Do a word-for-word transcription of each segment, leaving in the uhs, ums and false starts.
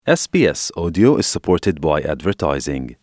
S B S Audio is supported by advertising.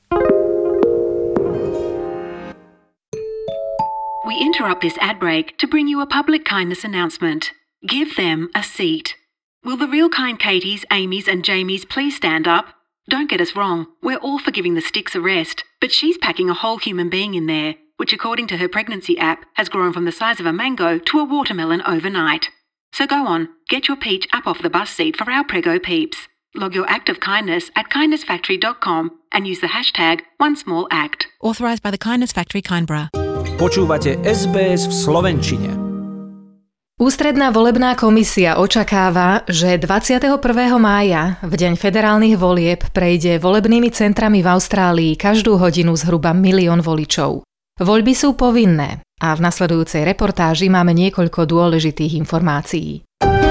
We interrupt this ad break to bring you a public kindness announcement. Give them a seat. Will the real kind Katies, Amy's and Jamie's please stand up? Don't get us wrong, we're all for giving the sticks a rest, but she's packing a whole human being in there, which according to her pregnancy app has grown from the size of a mango to a watermelon overnight. So go on, get your peach up off the bus seat for our Prego peeps. Log your act of kindness at kindness factory dot com and use the hashtag one small act. Authorised by the Kindness Factory Kineborough. Počúvate es bé es v slovenčine. Ústredná volebná komisia očakáva, že dvadsiateho prvého mája, v deň federálnych volieb, prejde volebnými centrami v Austrálii každú hodinu zhruba milión voličov. Voľby sú povinné a v nasledujúcej reportáži máme niekoľko dôležitých informácií.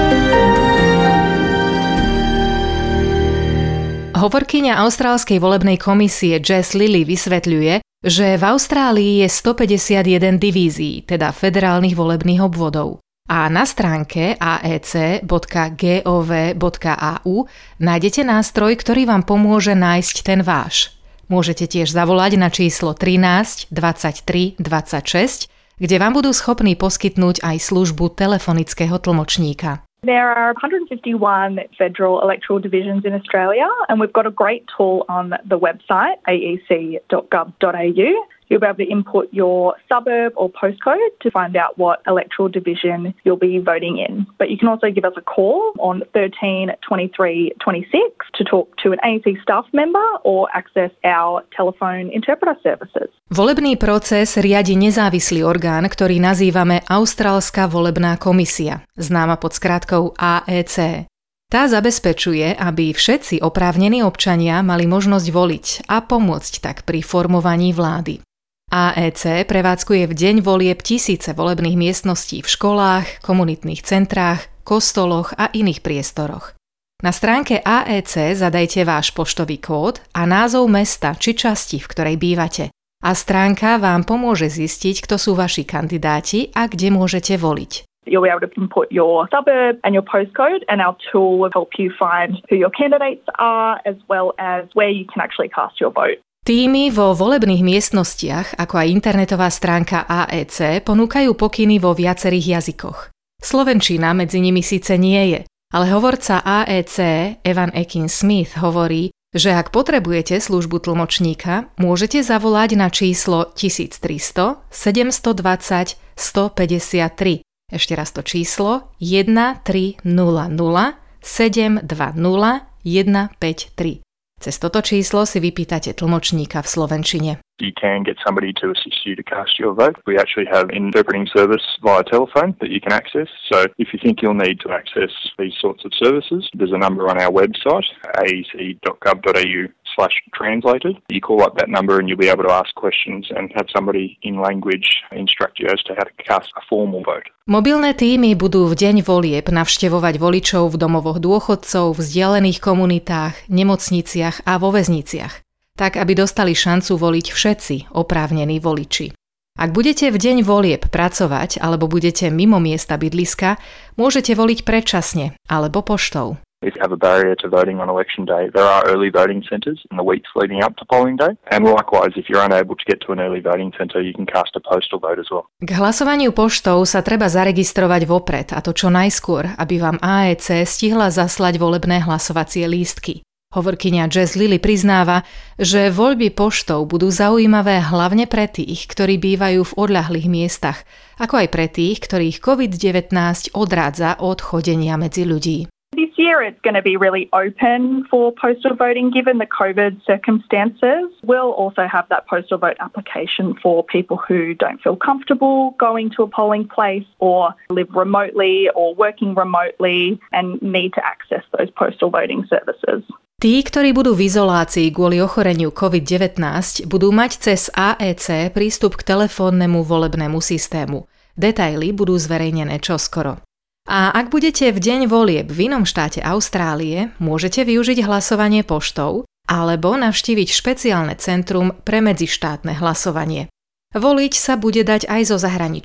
Hovorkyňa austrálskej volebnej komisie Jess Lilly vysvetľuje, že v Austrálii je stopäťdesiatjeden divízií, teda federálnych volebných obvodov. A na stránke a e c bodka gov bodka a u nájdete nástroj, ktorý vám pomôže nájsť ten váš. Môžete tiež zavolať na číslo trinásť dvadsaťtri dvadsaťšesť, kde vám budú schopní poskytnúť aj službu telefonického tlmočníka. There are one hundred fifty-one federal electoral divisions in Australia, and we've got a great tool on the website, a e c dot gov dot a u. You'll be able to input your suburb or postcode to find out what electoral division you'll be voting in. But you can also give us a call on thirteen twenty-three twenty-six to talk to an A E C staff member or access our telephone interpreter services. Volebný proces riadi nezávislý orgán, ktorý nazývame Austrálska volebná komisia, známa pod skratkou á é cé. Tá zabezpečuje, aby všetci oprávnení občania mali možnosť voliť a pomôcť tak pri formovaní vlády. á é cé prevádzkuje v deň volieb tisíce volebných miestností v školách, komunitných centrách, kostoloch a iných priestoroch. Na stránke á é cé zadajte váš poštový kód a názov mesta či časti, v ktorej bývate. A stránka vám pomôže zistiť, kto sú vaši kandidáti a kde môžete voliť. You'll be able to input your suburb and your postcode, and our tool will help you find who your candidates are as well as where you can actually cast your vote. Tímy vo volebných miestnostiach, ako aj internetová stránka á é cé, ponúkajú pokyny vo viacerých jazykoch. Slovenčina medzi nimi síce nie je, ale hovorca á é cé Evan Ekin Smith hovorí, že ak potrebujete službu tlmočníka, môžete zavolať na číslo tisíctristo sedemstodvadsať stopäťdesiattri. Ešte raz to číslo jeden tri nula nula sedem dva nula jeden päť tri. Cez toto číslo si vypýtate tlmočníka v slovenčine. You can get somebody to assist you to cast your vote. We actually have an interpreting service via telephone that you can access. So if you think you'll need to access these sorts of services, there's a number on our website, a e c dot gov dot a u slash translated. You call up that number and you'll be able to ask questions and have somebody in language instruct you as to how to cast a formal vote. Mobilné tímy budú v deň volieb navštevovať voličov v domovoch dôchodcov, v vzdialených komunitách, nemocniciach a vo väzniciach, tak aby dostali šancu voliť všetci oprávnení voliči. Ak budete v deň volieb pracovať alebo budete mimo miesta bydliska, môžete voliť predčasne alebo poštou. If you have a barrier to voting on election day, there are early voting centres in the weeks leading up to polling day. And likewise, if you're unable to get to an early voting centre, you can cast a postal vote as well. K hlasovaniu poštou sa treba zaregistrovať vopred, a to čo najskôr, aby vám á é cé stihla zaslať volebné hlasovacie lístky. Hovorkyňa Jess Lilly priznáva, že voľby poštou budú zaujímavé hlavne pre tých, ktorí bývajú v odľahlých miestach, ako aj pre tých, ktorých covid devätnásť odrádza od chodenia medzi ľudí. This year it's going to be really open for postal voting given the COVID circumstances. We'll also have that postal vote application for people who don't feel comfortable going to a polling place or live remotely or working remotely and need to access those postal voting services. Tí, ktorí budú v izolácii kvôli ochoreniu covid devätnásť, budú mať cez á é cé prístup k telefónnemu volebnému systému. Detaily budú zverejnené čoskoro. A ak budete v deň volieb v inom štáte Austrálie, môžete využiť hlasovanie poštou alebo navštíviť špeciálne centrum pre medzištátne hlasovanie. Voliť sa bude dať aj zo zahraničia.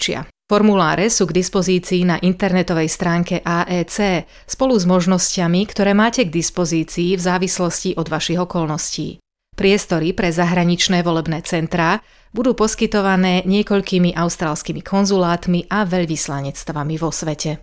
Formuláre sú k dispozícii na internetovej stránke á é cé spolu s možnosťami, ktoré máte k dispozícii v závislosti od vašich okolností. Priestory pre zahraničné volebné centrá budú poskytované niekoľkými austrálskymi konzulátmi a veľvyslanectvami vo svete.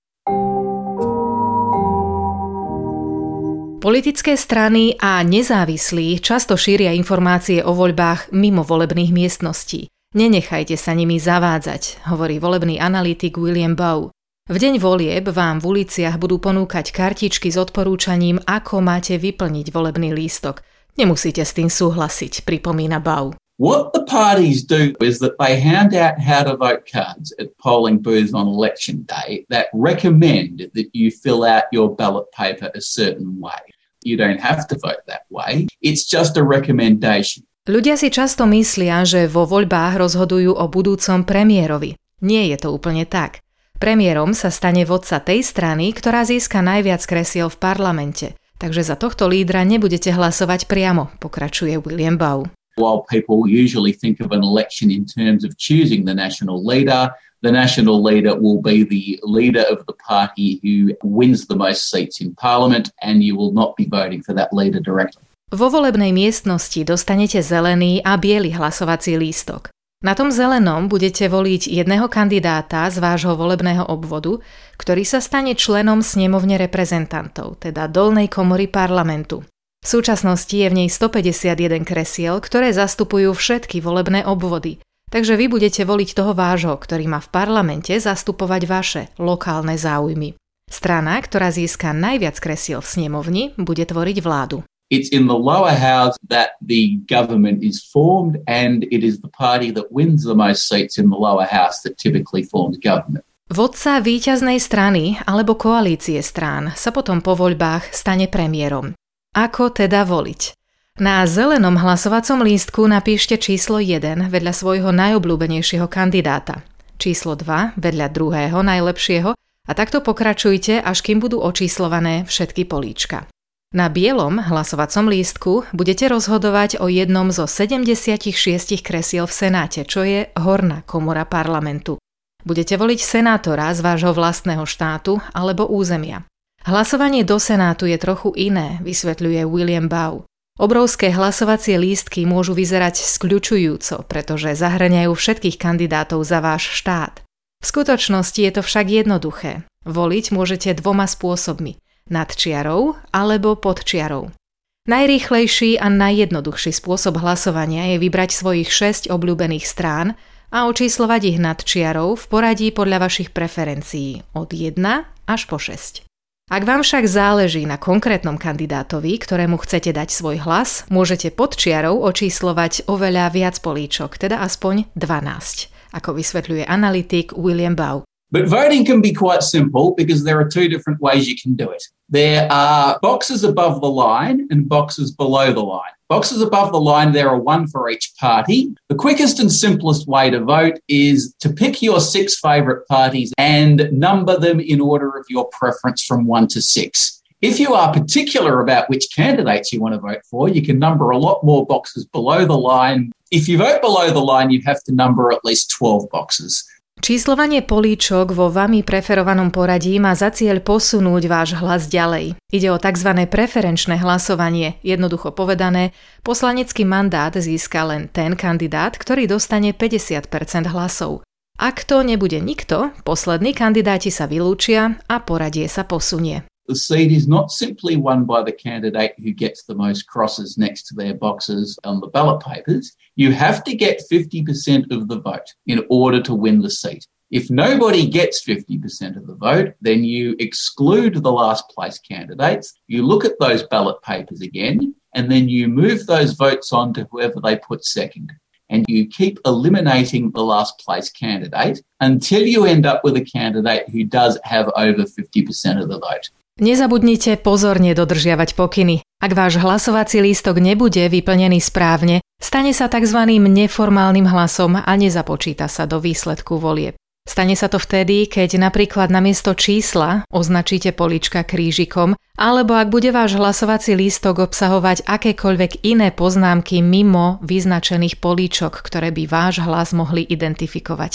Politické strany a nezávislí často šíria informácie o voľbách mimo volebných miestností. Nenechajte sa nimi zavádzať, hovorí volebný analytik William Bowe. V deň volieb vám v uliciach budú ponúkať kartičky s odporúčaním, ako máte vyplniť volebný lístok. Nemusíte s tým súhlasiť, pripomína Bowe. What the parties do is that they hand out how to vote cards at polling booths on election day that recommend that you fill out your ballot paper a certain way. You don't have to vote that way. It's just a recommendation. Ľudia si často myslia, že vo voľbách rozhodujú o budúcom premiérovi. Nie je to úplne tak. Premiérom sa stane vodca tej strany, ktorá získa najviac kresiel v parlamente. Takže za tohto lídra nebudete hlasovať priamo, pokračuje William Bowe. While people usually think of an election in terms of choosing the national leader, the national leader will be the leader of the party who wins the most seats in parliament, and you will not be voting for that leader directly. Vo volebnej miestnosti dostanete zelený a biely hlasovací lístok. Na tom zelenom budete voliť jedného kandidáta z vášho volebného obvodu, ktorý sa stane členom snemovne reprezentantov, teda dolnej komory parlamentu. V súčasnosti je v nej stopäťdesiatjeden kresiel, ktoré zastupujú všetky volebné obvody, takže vy budete voliť toho vášho, ktorý má v parlamente zastupovať vaše lokálne záujmy. Strana, ktorá získa najviac kresiel v snemovni, bude tvoriť vládu. It's in the lower house that the government is formed, and it is the party that wins the most seats in the lower house that typically forms government. Vodca víťaznej strany alebo koalície strán sa potom po voľbách stane premiérom. Ako teda voliť? Na zelenom hlasovacom lístku napíšte číslo jeden vedľa svojho najobľúbenejšieho kandidáta, číslo dva vedľa druhého najlepšieho a takto pokračujte, až kým budú očíslované všetky políčka. Na bielom hlasovacom lístku budete rozhodovať o jednom zo sedemdesiatšesť kresiel v Senáte, čo je horná komora parlamentu. Budete voliť senátora z vášho vlastného štátu alebo územia. Hlasovanie do Senátu je trochu iné, vysvetľuje William Bowe. Obrovské hlasovacie lístky môžu vyzerať skľučujúco, pretože zahŕňajú všetkých kandidátov za váš štát. V skutočnosti je to však jednoduché. Voliť môžete dvoma spôsobmi. Nad čiarou alebo pod čiarou. Najrýchlejší a najjednoduchší spôsob hlasovania je vybrať svojich šesť obľúbených strán a očíslovať ich nad čiarou v poradí podľa vašich preferencií od jeden až po šesť. Ak vám však záleží na konkrétnom kandidátovi, ktorému chcete dať svoj hlas, môžete pod čiarou očíslovať oveľa viac políčok, teda aspoň dvanásť, ako vysvetľuje analytik William Bowe. But voting can be quite simple because there are two different ways you can do it. There are boxes above the line and boxes below the line. Boxes above the line, there are one for each party. The quickest and simplest way to vote is to pick your six favourite parties and number them in order of your preference from one to six. If you are particular about which candidates you want to vote for, you can number a lot more boxes below the line. If you vote below the line, you have to number at least twelve boxes. Číslovanie políčok vo vami preferovanom poradí má za cieľ posunúť váš hlas ďalej. Ide o tzv. Preferenčné hlasovanie. Jednoducho povedané, poslanecký mandát získa len ten kandidát, ktorý dostane päťdesiat percent hlasov. Ak to nebude nikto, poslední kandidáti sa vylúčia a poradie sa posunie. The seat is not simply won by the candidate who gets the most crosses next to their boxes on the ballot papers. You have to get fifty percent of the vote in order to win the seat. If nobody gets fifty percent of the vote, then you exclude the last place candidates, you look at those ballot papers again, and then you move those votes on to whoever they put second. And you keep eliminating the last place candidate until you end up with a candidate who does have over fifty percent of the vote. Nezabudnite pozorne dodržiavať pokyny. Ak váš hlasovací lístok nebude vyplnený správne, stane sa tzv. Neformálnym hlasom a nezapočíta sa do výsledku volieb. Stane sa to vtedy, keď napríklad namiesto čísla označíte políčka krížikom, alebo ak bude váš hlasovací lístok obsahovať akékoľvek iné poznámky mimo vyznačených políčok, ktoré by váš hlas mohli identifikovať.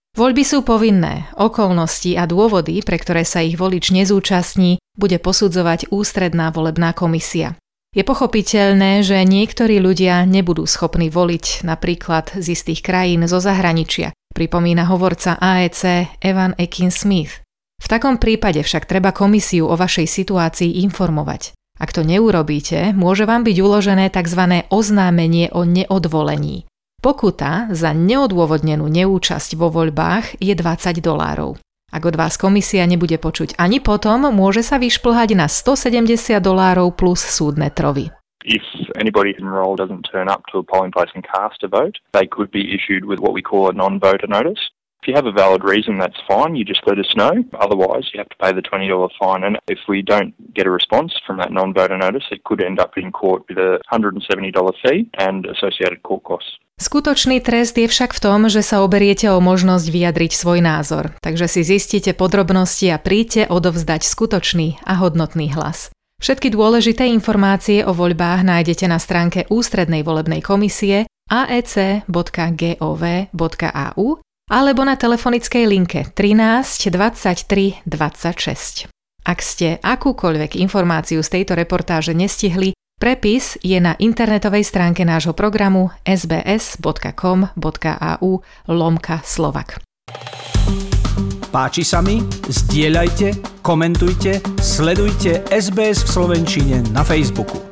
Voľby sú povinné. Okolnosti a dôvody, pre ktoré sa ich volič nezúčastní, bude posudzovať ústredná volebná komisia. Je pochopiteľné, že niektorí ľudia nebudú schopní voliť napríklad z istých krajín zo zahraničia, pripomína hovorca á é cé Evan Akin-Smith. V takom prípade však treba komisiu o vašej situácii informovať. Ak to neurobíte, môže vám byť uložené tzv. Oznámenie o neodvolení. Pokuta za neodôvodnenú neúčasť vo voľbách je dvadsať dolárov. Ak od vás komisia nebude počuť ani potom, môže sa vyšplhať na stosedemdesiat dolárov plus súdne trovy. If anybody enrolled doesn't turn up to a polling place and cast a vote, they could be issued with what we call a non-voter notice. If you have a valid reason, that's fine. You just let us know. Otherwise, you have to pay the twenty dollars fine. And if we don't get a response from that non-voter notice, it could end up in court with a one hundred seventy dollars fee and associated court costs. Skutočný trest je však v tom, že sa oberiete o možnosť vyjadriť svoj názor. Takže si zistite podrobnosti a príďte odovzdať skutočný a hodnotný hlas. Všetky dôležité informácie o voľbách nájdete na stránke Ústrednej volebnej komisie a e c bodka gov bodka a u alebo na telefonickej linke trinásť dvadsaťtri dvadsaťšesť. Ak ste akúkoľvek informáciu z tejto reportáže nestihli, prepis je na internetovej stránke nášho programu es bé es bodka com bodka a u lomka Slovak. Páči sa mi? Zdieľajte, komentujte, sledujte es bé es v slovenčine na Facebooku.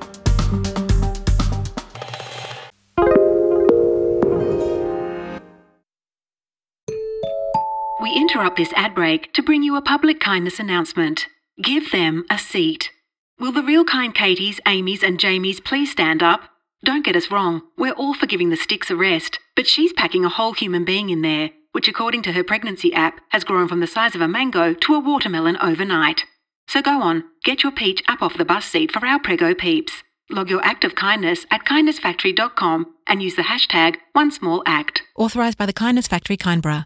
We interrupt this ad break to bring you a public kindness announcement. Give them a seat. Will the real kind Katies, Amy's and Jamie's please stand up? Don't get us wrong, we're all for giving the sticks a rest, but she's packing a whole human being in there, which according to her pregnancy app has grown from the size of a mango to a watermelon overnight. So go on, get your peach up off the bus seat for our Prego peeps. Log your act of kindness at kindness factory dot com and use the hashtag one small act. Authorised by the Kindness Factory, Kindborough.